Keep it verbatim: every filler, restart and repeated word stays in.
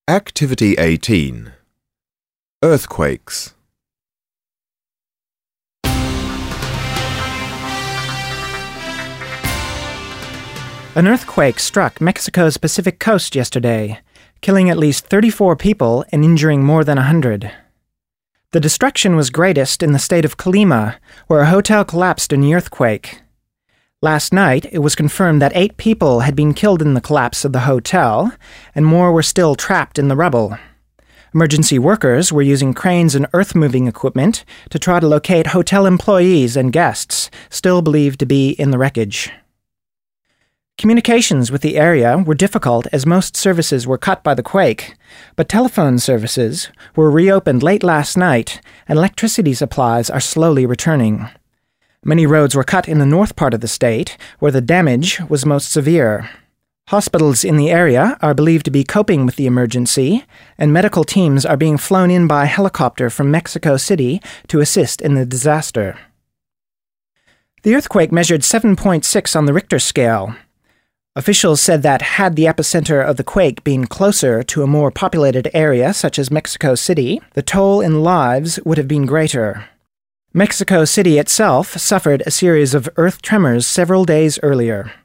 Activity eighteen. Earthquakes. An earthquake struck Mexico's Pacific coast yesterday, killing at least thirty-four people and injuring more than one hundred. The destruction was greatest in the state of Colima, where a hotel collapsed in the earthquake. Last night, it was confirmed that eight people had been killed in the collapse of the hotel, and more were still trapped in the rubble. Emergency workers were using cranes and earth-moving equipment to try to locate hotel employees and guests, still believed to be in the wreckage. Communications with the area were difficult as most services were cut by the quake, but telephone services were reopened late last night, and electricity supplies are slowly returning. Many roads were cut in the north part of the state, where the damage was most severe. Hospitals in the area are believed to be coping with the emergency, and medical teams are being flown in by helicopter from Mexico City to assist in the disaster. The earthquake measured seven point six on the Richter scale. Officials said that had the epicenter of the quake been closer to a more populated area such as Mexico City, the toll in lives would have been greater. Mexico City itself suffered a series of earth tremors several days earlier.